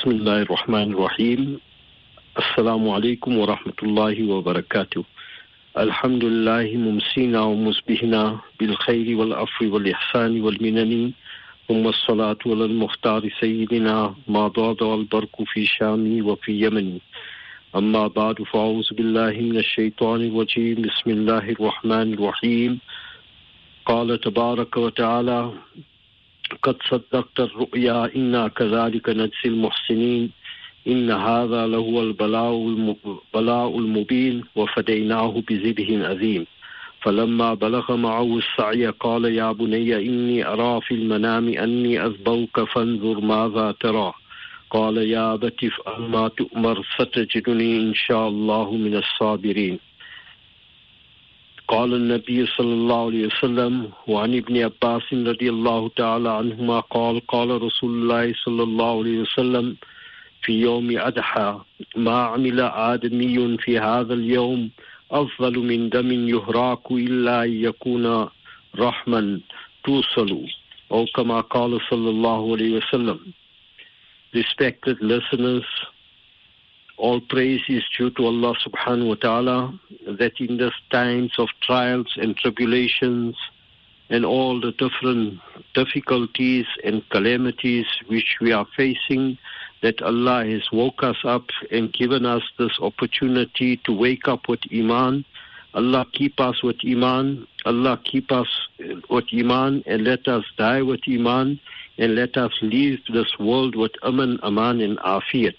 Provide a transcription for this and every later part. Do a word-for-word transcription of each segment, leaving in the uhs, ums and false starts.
Bismillahir Rahmanir Rahim. Assalamu alaikum wa rahmatullahi wa barakatuh. Alhamdulillahi mumsina wa musbihina bil khayri wal afwi wal ihsani wal minani. ثم الصلاة على المختار سيدنا ما ضاد والبرق في شامي وفي يمني. أما بعد فأعوذ بالله من الشيطان الرجيم. بسم الله الرحمن الرحيم. قال تبارك وتعالى قد صدقت الرؤيا إنا كذلك نجزي المحسنين إن هذا لهو البلاء المبين وفديناه بذبح عظيم فلما بلغ معه السعي قال يا بني إني أرى في المنام أني أذبحك فانظر ماذا ترى قال يا أبت افعل ما تؤمر ستجدني إن شاء الله من الصابرين. قال النبي صلى الله عليه وسلم وعن ابن عباس رضي الله تعالى عنهما قال قال رسول الله صلى الله عليه وسلم في يوم أضحى ما عمل آدمي في هذا اليوم أفضل من دم يهراق إلا أن يكون رحما توصل أو كما قال صلى الله عليه وسلم. Respected listeners, all praise is due to Allah subhanahu wa ta'ala that in these times of trials and tribulations and all the different difficulties and calamities which we are facing, that Allah has woke us up and given us this opportunity to wake up with Iman. Allah keep us with Iman. Allah keep us with Iman and let us die with Iman and let us leave this world with Aman, Aman and Afiyat.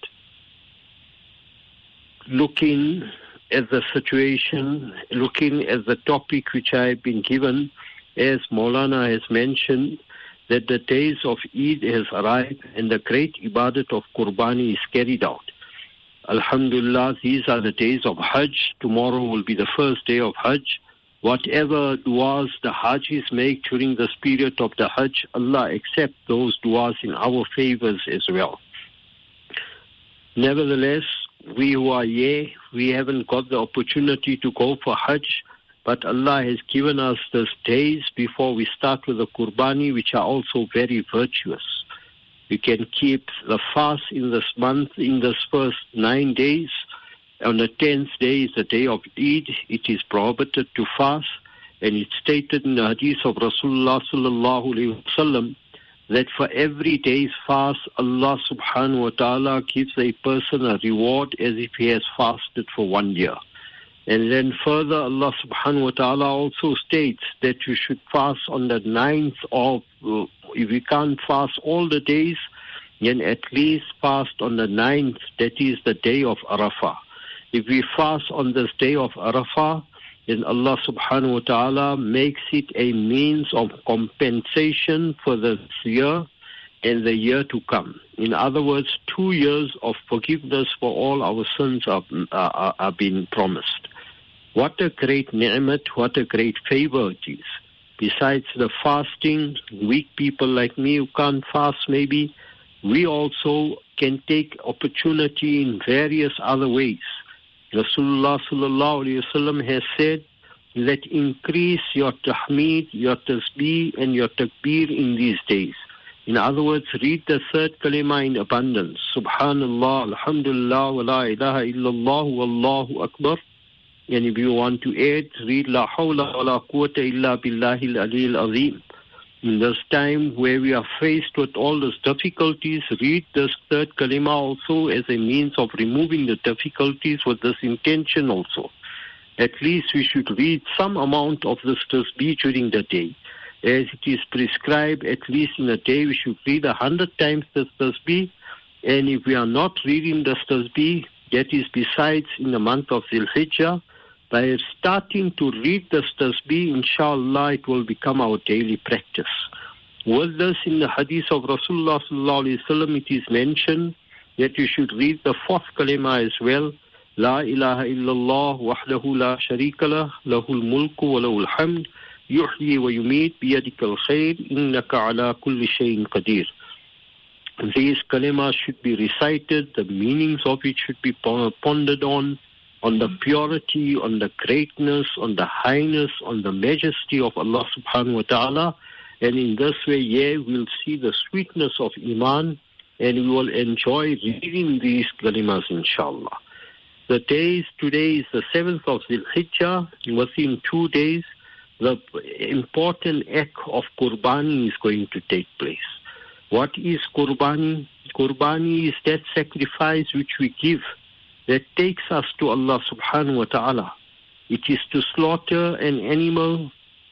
Looking at the situation, looking at the topic which I have been given, as Maulana has mentioned, that the days of Eid has arrived and the great ibadat of Qurbani is carried out. Alhamdulillah, these are the days of Hajj. Tomorrow will be the first day of Hajj. Whatever du'as the Hajjis make during this period of the Hajj, Allah accept those du'as in our favors as well. Nevertheless, we who are here, we haven't got the opportunity to go for Hajj, but Allah has given us these days before we start with the Qurbani, which are also very virtuous. We can keep the fast in this month, in this first nine days. On the tenth day is the day of Eid. It is prohibited to fast, and it's stated in the hadith of Rasulullah sallallahu alaihi wasallam that for every day's fast, Allah subhanahu wa ta'ala gives a person a reward as if he has fasted for one year. And then further, Allah subhanahu wa ta'ala also states that you should fast on the ninth of, uh, if you can't fast all the days, then at least fast on the ninth, that is the day of Arafah. If we fast on this day of Arafah, then Allah subhanahu wa ta'ala makes it a means of compensation for this year and the year to come. In other words, two years of forgiveness for all our sins are, are, are being promised. What a great ni'mat, what a great favor it is. Besides the fasting, weak people like me who can't fast maybe, we also can take opportunity in various other ways. Rasulullah sallallahu alayhi wa sallam has said, let increase your tahmeed, your tasbih and your takbir in these days. In other words, read the third kalima in abundance. Subhanallah, alhamdulillah, wa la ilaha illallah, wallahu akbar. And if you want to add, read La hawla wa la quwwata illa billahi al-aliyyil azim. In this time where we are faced with all these difficulties, read this third kalima also as a means of removing the difficulties with this intention also. At least we should read some amount of this tasbih during the day. As it is prescribed, at least in a day we should read a hundred times this tasbih. And if we are not reading this tasbih, that is besides in the month of Dhul Hijjah, by starting to read this tasbih, inshallah, it will become our daily practice. With this, in the hadith of Rasulullah sallallahu alaihi wasallam, it is mentioned that you should read the fourth kalima as well. La ilaha illallah wahdahu la sharika lah, lahul mulku wa lahul hamd, yuhyi wa yumeet biyadikal khair, innaka ala kulli shayin qadir. These kalimas should be recited, the meanings of it should be pondered on, on the purity, on the greatness, on the highness, on the majesty of Allah subhanahu wa ta'ala. And in this way, yeah, we'll see the sweetness of Iman and we will enjoy reading these kalimas, inshallah. The days, today is the seventh of Dhul Hijjah. Within two days, the important act of Qurbani is going to take place. What is Qurbani? Qurbani is that sacrifice which we give that takes us to Allah subhanahu wa ta'ala. It is to slaughter an animal,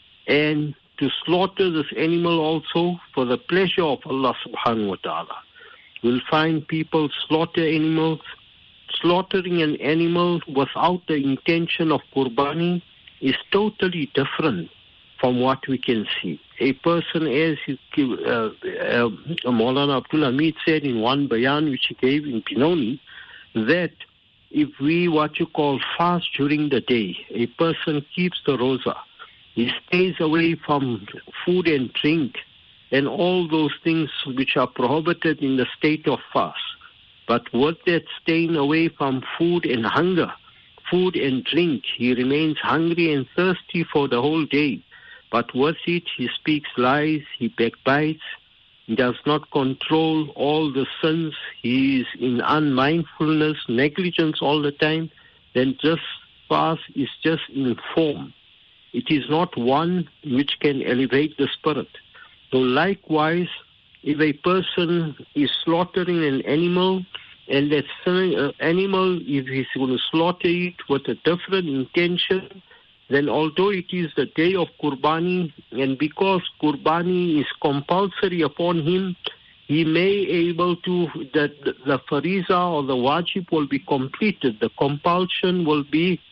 and to slaughter this animal also for the pleasure of Allah subhanahu wa ta'ala. We'll find people slaughter animals. Slaughtering an animal without the intention of Qurbani is totally different from what we can see. A person, as uh, uh, Maulana Abdul Hamid said in one bayan which he gave in Pinoni, that if we, what you call, fast during the day, a person keeps the roza, he stays away from food and drink and all those things which are prohibited in the state of fast. But with that staying away from food and hunger, food and drink, he remains hungry and thirsty for the whole day. But with it, he speaks lies, he backbites, he does not control all the sins, he is in unmindfulness, negligence all the time. Then just fast is just in form. It is not one which can elevate the spirit. So likewise, if a person is slaughtering an animal, and that uh, animal, if he's going to slaughter it with a different intention, then although it is the day of Qurbani, and because Qurbani is compulsory upon him, he may able to, that the, the fariza or the wajib will be completed, the compulsion will be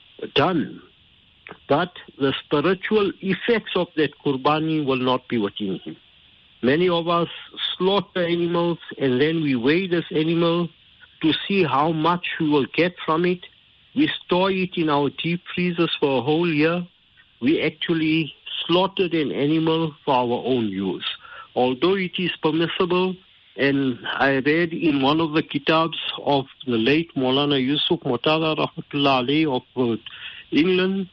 done. But the spiritual effects of that Qurbani will not be within him. Many of us slaughter animals and then we weigh this animal to see how much we will get from it. We store it in our deep freezers for a whole year. We actually slaughtered an animal for our own use. Although it is permissible, and I read in one of the kitabs of the late Maulana Yusuf Murtada Rahmatullah Alayhi of uh, England,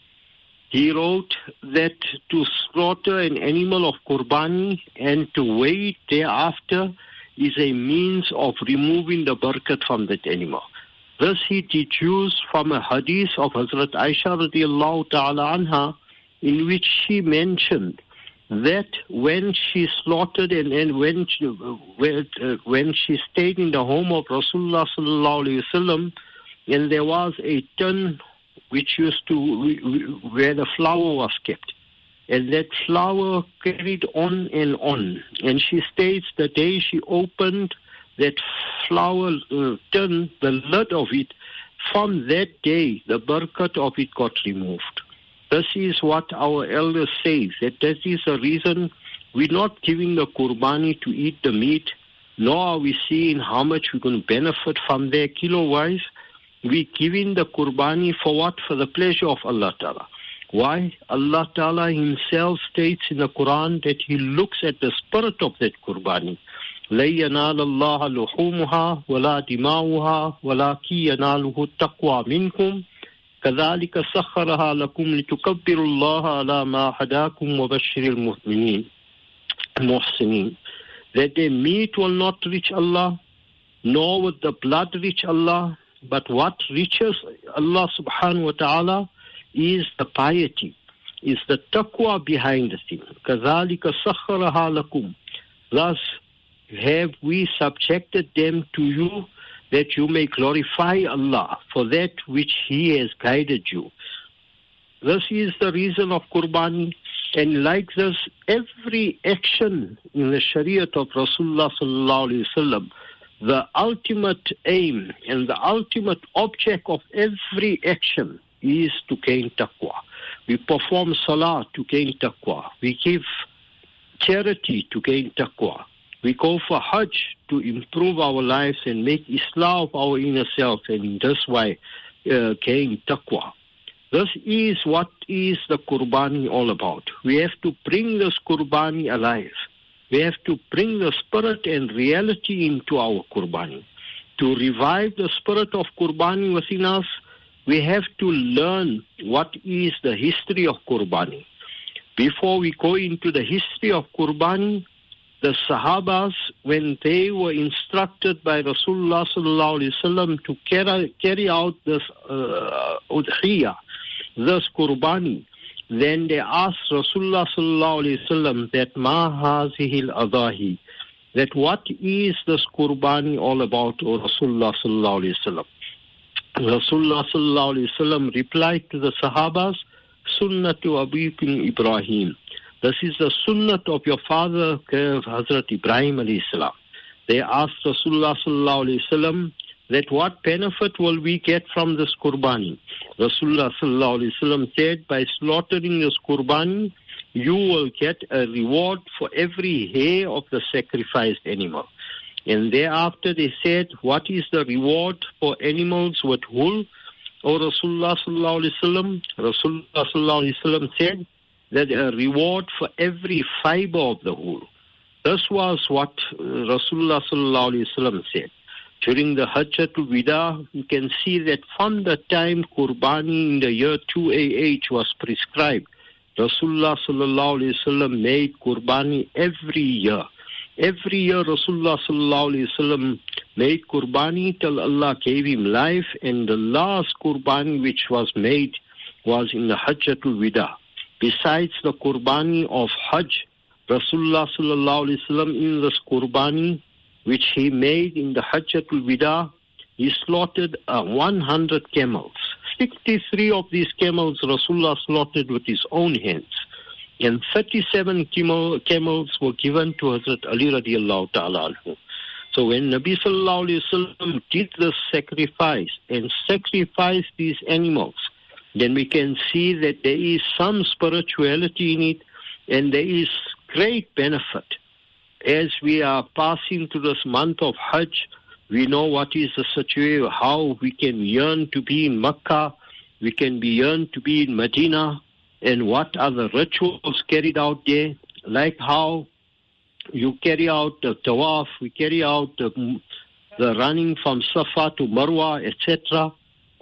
he wrote that to slaughter an animal of Qurbani and to weigh it thereafter is a means of removing the barakat from that animal. This he deduced from a hadith of Hazrat Aisha radiallahu ta'ala anha, in which she mentioned that when she slaughtered and, and when, she, when, uh, when she stayed in the home of Rasulullah sallallahu alayhi wa sallam, and there was a tin which used to, where the flour was kept. And that flour carried on and on. And she states the day she opened that flour uh, tin, the lid of it, from that day, the barakat of it got removed. This is what our elders say, that this is the reason we're not giving the Qurbani to eat the meat, nor are we seeing how much we're going to benefit from there kilo-wise. We're giving the Qurbani for what? For the pleasure of Allah Ta'ala. Why? Allah Ta'ala himself states in the Quran that he looks at the spirit of that Qurbani. لَن يَنَالَ اللَّهَ لُحُومُهَا وَلَا دِمَاؤُهَا وَلَكِنْ يَنَالُهُ التَّقْوَى مِنْكُمْ كَذَلِكَ سَخَّرَهَا لَكُمْ لِتُكَبِّرُوا اللَّهَ عَلَى مَا هَدَاكُمْ وَبَشِّرِ الْمُؤْمِنِينَ الْمُحْسِنِينَ. That their meat will not reach Allah, nor would the blood reach Allah, but what reaches Allah subhanahu wa ta'ala is the piety, is the taqwa behind the thing. كَذَلِكَ سَخَّرَهَا لَكُمْ. Thus have we subjected them to you, that you may glorify Allah for that which He has guided you. This is the reason of Qurbani. And like this, every action in the Shariat of Rasulullah sallallahu alaihi wasallam, the ultimate aim and the ultimate object of every action is to gain taqwa. We perform salah to gain taqwa. We give charity to gain taqwa. We go for hajj to improve our lives and make islah of our inner self, and in this way uh, gain taqwa. This is what is the Qurbani all about. We have to bring this Qurbani alive. We have to bring the spirit and reality into our Qurbani. To revive the spirit of Qurbani within us, we have to learn what is the history of Qurbani. Before we go into the history of Qurbani, the Sahabas, when they were instructed by Rasulullah sallallahu alaihi wasallam to carry, carry out this uh, udhiyah, this qurbani, then they asked Rasulullah sallallahu alaihi wasallam that ma hazihil adahi, that what is this qurbani all about, O Rasulullah sallallahu alaihi wasallam? Rasulullah sallallahu alaihi wasallam replied to the Sahabas, Sunnatu abikum Ibrahim. This is the sunnat of your father, Hazrat Ibrahim alayhi salam. They asked Rasulullah sallallahu alayhi wasallam that what benefit will we get from this qurbani? Rasulullah sallallahu alayhi wasallam said, by slaughtering this qurbani, you will get a reward for every hair of the sacrificed animal. And thereafter they said, what is the reward for animals with wool? O Rasulullah sallallahu alayhi wasallam, Rasulullah sallallahu alayhi wasallam said, that a reward for every fiber of the wool. This was what Rasulullah sallallahu alaihi wasallam said. During the Hajjatul Wida, you can see that from the time Qurbani in the year two A H was prescribed, Rasulullah sallallahu alaihi wasallam made Qurbani every year. Every year Rasulullah sallallahu alaihi wasallam made Qurbani till Allah gave him life, and the last Qurbani which was made was in the Hajjatul Wida. Besides the Qurbani of Hajj, Rasulullah sallallahu alaihi wasallam in this Qurbani which he made in the Hajjatul Wida, he slaughtered uh, one hundred camels. sixty-three of these camels Rasulullah slaughtered with his own hands, and thirty-seven camel, camels were given to Hazrat Ali radiallahu ta'ala anhu. So when Nabi sallallahu alaihi wasallam did this sacrifice and sacrificed these animals, then we can see that there is some spirituality in it, and there is great benefit. As we are passing through this month of Hajj, we know what is the situation, how we can yearn to be in Makkah, we can be yearn to be in Medina, and what are the rituals carried out there, like how you carry out the tawaf, we carry out the, the running from Safa to Marwa, et cetera.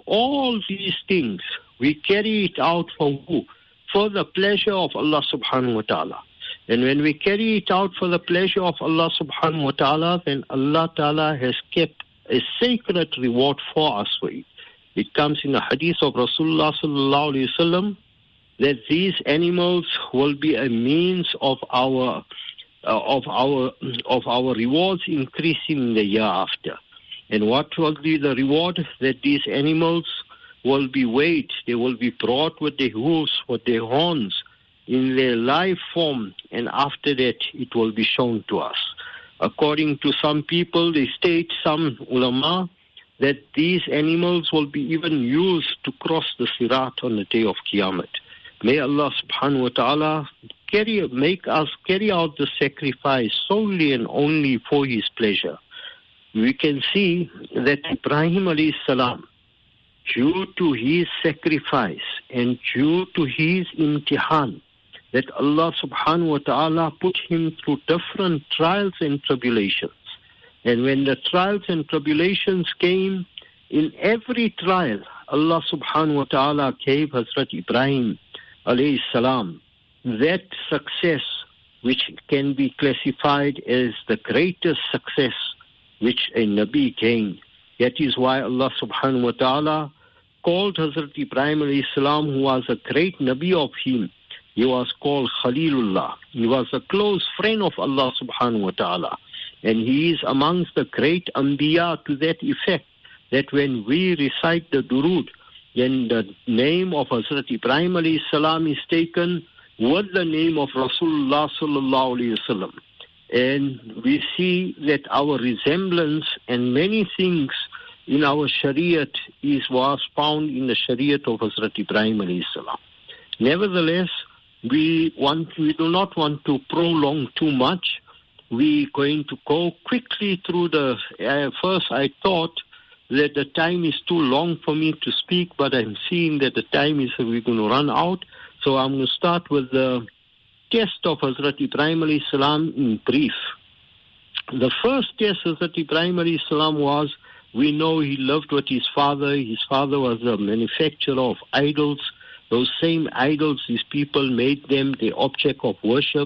All these things, we carry it out for who? For the pleasure of Allah subhanahu wa ta'ala. And when we carry it out for the pleasure of Allah subhanahu wa ta'ala, then Allah ta'ala has kept a sacred reward for us for it. It comes in the hadith of Rasulullah sallallahu alayhi wa sallam that these animals will be a means of our uh, of our of our rewards increasing in the year after. And what will be the reward? That these animals will be weighed, they will be brought with their hooves, with their horns, in their live form, and after that it will be shown to us. According to some people, they state, some ulama, that these animals will be even used to cross the Sirat on the day of Qiyamah. May Allah subhanahu wa ta'ala carry, make us carry out the sacrifice solely and only for His pleasure. We can see that Ibrahim alayhi salam, due to his sacrifice and due to his imtihan, that Allah subhanahu wa ta'ala put him through different trials and tribulations. And when the trials and tribulations came, in every trial, Allah subhanahu wa ta'ala gave Hazrat Ibrahim alayhi salam that success which can be classified as the greatest success which a Nabi gained. That is why Allah subhanahu wa ta'ala called Hazrat Ibrahim alayhi salam, who was a great Nabi of him, he was called Khalilullah. He was a close friend of Allah subhanahu wa ta'ala. And he is amongst the great Anbiya to that effect, that when we recite the durood, then the name of Hazrat Ibrahim alayhi salam is taken with the name of Rasulullah sallallahu alayhi wasallam. And we see that our resemblance and many things in our Shariat is was found in the Shariat of Hazrat Ibrahim alayhi salam. Nevertheless, we want we do not want to prolong too much. We're going to go quickly through the. Uh, first, I thought that the time is too long for me to speak, but I'm seeing that the time is we're going to run out. So I'm going to start with the test of Hazrat Ibrahim alayhi salam in brief. The first test of Hazrat Ibrahim alayhi salam was, we know he lived with his father. His father was a manufacturer of idols. Those same idols, these people made them the object of worship.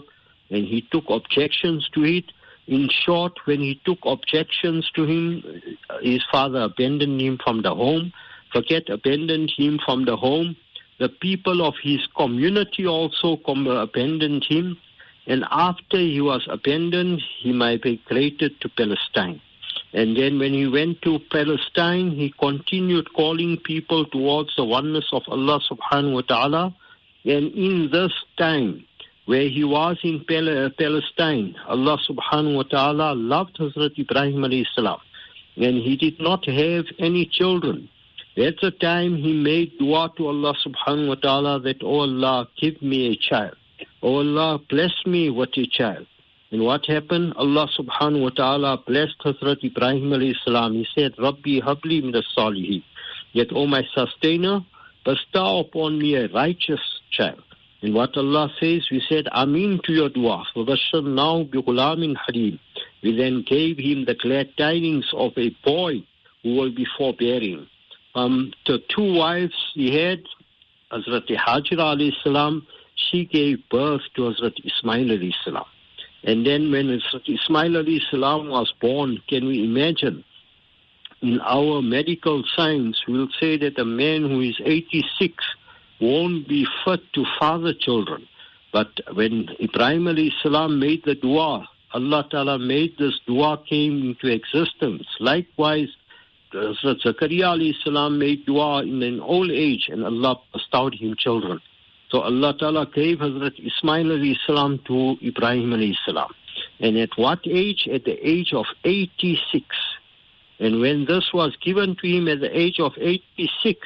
and he took objections to it. In short, when he took objections to him, his father abandoned him from the home. Forget abandoned him from the home. The people of his community also abandoned him. And after he was abandoned, he migrated to Palestine. And then when he went to Palestine, he continued calling people towards the oneness of Allah subhanahu wa ta'ala. And in this time, where he was in Pal- Palestine, Allah subhanahu wa ta'ala loved Hazrat Ibrahim alayhi salam. And he did not have any children. At the time, he made dua to Allah subhanahu wa ta'ala that, oh Allah, give me a child. Oh Allah, bless me with a child. And what happened? Allah subhanahu wa ta'ala blessed Hazrat Ibrahim alayhi salam. He said, Rabbi habli min as-salihin. Yet, O my sustainer, bestow upon me a righteous child. And what Allah says, we said, Amin to your dua. now bi ghulamin halim. We then gave him the glad tidings of a boy who will be forbearing. Um, the two wives he had, Hazrat Hajra alayhi salam, she gave birth to Hazrat Ismail alayhi salam. And then when Hazrat Ismail alayhi salam was born, can we imagine? In our medical science, we'll say that a man who is eighty-six won't be fit to father children. But when Ibrahim alayhi salam made the dua, Allah Ta'ala made this dua came into existence. Likewise, Hazrat Zakaria alayhi salam made dua in an old age and Allah bestowed him children. So Allah Ta'ala gave Hazrat Ismail alayhi salam to Ibrahim alayhi salam. And at what age? At the age of eighty-six. And when this was given to him at the age of eighty-six,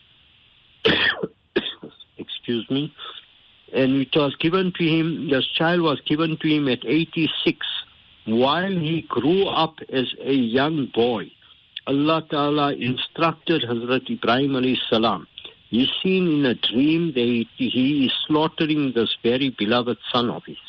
excuse me, and it was given to him, this child was given to him at eighty-six. While he grew up as a young boy, Allah Ta'ala instructed Hazrat Ibrahim alayhi salam. He's seen in a dream that he is slaughtering this very beloved son of his.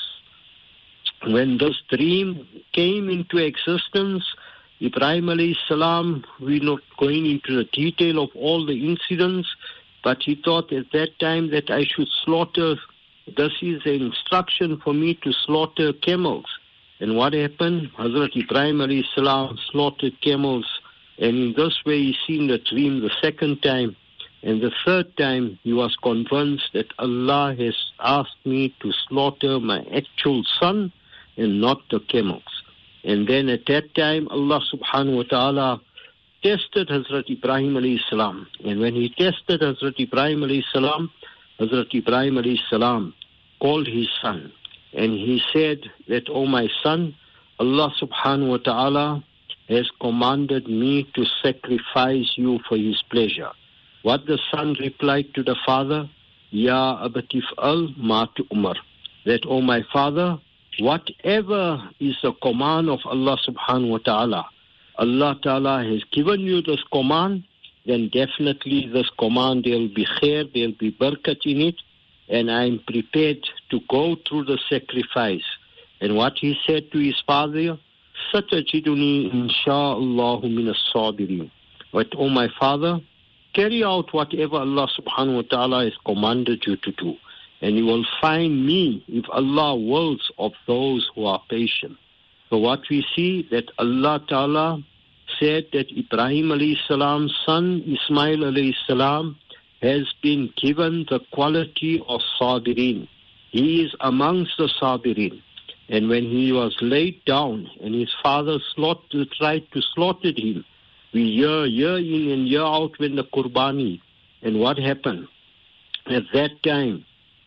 When this dream came into existence, Ibrahim alayhi salam, we're not going into the detail of all the incidents, but he thought at that time that I should slaughter, this is an instruction for me to slaughter camels. And what happened? Hazrat Ibrahim alayhi salam slaughtered camels, and in this way he seen the dream the second time. And the third time, he was convinced that Allah has asked me to slaughter my actual son and not the camels. And then at that time, Allah subhanahu wa ta'ala tested Hazrat Ibrahim alayhi salam. And when he tested Hazrat Ibrahim alayhi salam, Hazrat Ibrahim alayhi salam called his son. And he said that, oh my son, Allah subhanahu wa ta'ala has commanded me to sacrifice you for his pleasure. What the son replied to the father, Ya abatif al ma tu'mar, that, oh my father, whatever is the command of Allah subhanahu wa ta'ala, Allah ta'ala has given you this command, then definitely this command, there will be khair, there will be barakat in it, and I am prepared to go through the sacrifice. And what he said to his father, Satajiduni insha'Allahu min as-sabirin. But, oh my father, carry out whatever Allah subhanahu wa ta'ala has commanded you to do. And you will find me, if Allah wills, of those who are patient. So what we see, that Allah ta'ala said that Ibrahim alayhi salam's son, Ismail alayhi salam, has been given the quality of sabirin. He is amongst the sabirin. And when he was laid down and his father slaughtered, tried to slaughter him, we year, year in and year out when the Qurbani. And what happened? At that time,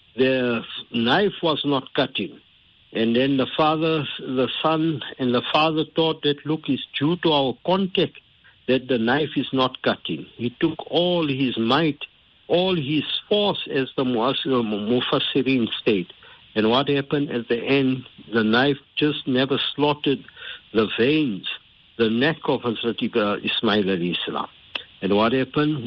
the knife was not cutting. And then the father, the son, and the father thought that, look, it's due to our contact that the knife is not cutting. He took all his might, all his force, as the Mufassirin state. And what happened at the end? The knife just never slaughtered the veins, the neck of Hazrat Ismail alayhi salam. And what happened?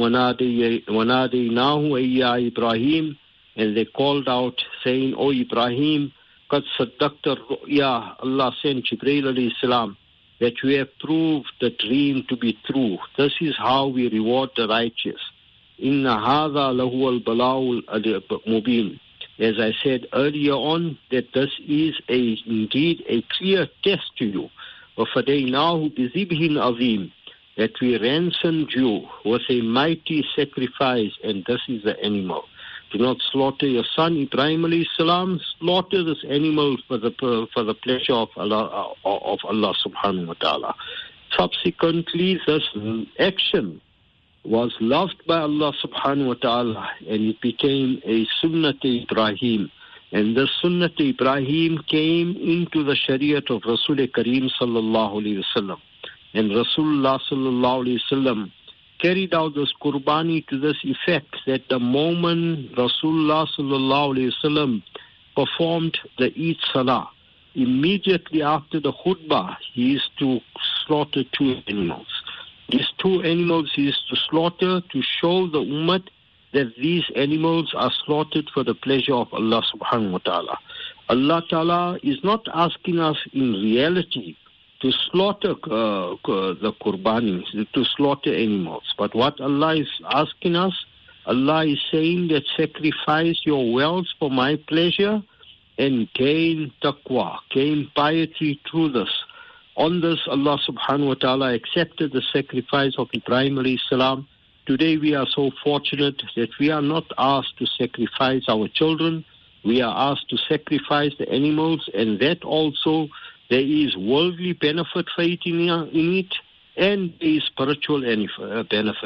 وَنَادَيْنَاهُ Ya Ibrahim, and they called out saying, O Ibrahim, قَدْ صَدَّقْتَ الرُّؤْيَا, Allah sent Jibreel alayhi salam, that you have proved the dream to be true. This is how we reward the righteous. إِنَّ هَذَا لَهُوَ الْبَلَاءُ الْمُبِينُ. as I said earlier on, that this is a, indeed a clear test to you. وَفَدَيْنَاهُ بِذِبْهٍ عَظِيمٍ, that we ransomed you with a mighty sacrifice, and this is the animal. Do not slaughter your son Ibrahim alayhi salam. Slaughter this animal for the for the pleasure of Allah of Allah subhanahu wa ta'ala. Subsequently, this action was loved by Allah subhanahu wa ta'ala, and it became a Sunnat Ibrahim. And the Sunnat Ibrahim came into the Shariat of Rasul Kareem sallallahu alayhi wasallam. And Rasulullah sallallahu alayhi wasallam carried out this Qurbani to this effect, that the moment Rasulullah sallallahu alayhi wasallam performed the Eid Salah, immediately after the khutbah, he used to slaughter two animals. These two animals he used to slaughter to show the ummah that these animals are slaughtered for the pleasure of Allah subhanahu wa ta'ala. Allah ta'ala is not asking us in reality to slaughter uh, the Qurbani, to slaughter animals. But what Allah is asking us, Allah is saying that sacrifice your wealth for my pleasure and gain taqwa, gain piety through this. On this, Allah subhanahu wa ta'ala accepted the sacrifice of Ibrahim alayhi salam. Today we are so fortunate that we are not asked to sacrifice our children. We are asked to sacrifice the animals, and that also there is worldly benefit for it in, in it, and there is spiritual benefit.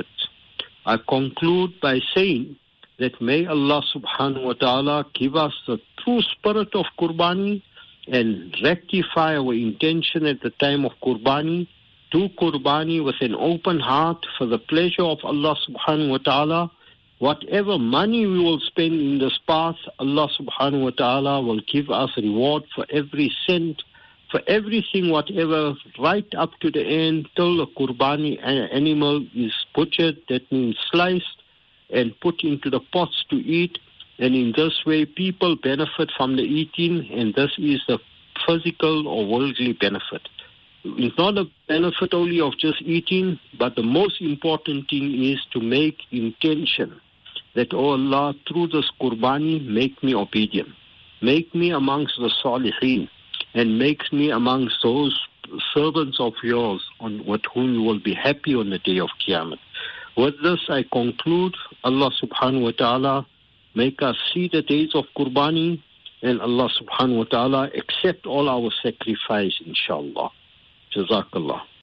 I conclude by saying that may Allah subhanahu wa ta'ala give us the true spirit of Qurbani and rectify our intention at the time of Qurbani. Do Qurbani with an open heart for the pleasure of Allah subhanahu wa ta'ala. Whatever money we will spend in this path, Allah subhanahu wa ta'ala will give us reward for every cent, for everything, whatever, right up to the end, till the Qurbani animal is butchered, that means sliced, and put into the pots to eat. And in this way, people benefit from the eating, and this is the physical or worldly benefit. It's not a benefit only of just eating, but the most important thing is to make intention that, oh Allah, through this Qurbani, make me obedient. Make me amongst the Salihin, and make me amongst those servants of yours on with whom you will be happy on the day of Qiyamah. With this, I conclude. Allah subhanahu wa ta'ala make us see the days of Qurbani, and Allah subhanahu wa ta'ala accept all our sacrifice, inshallah. Jazakallah.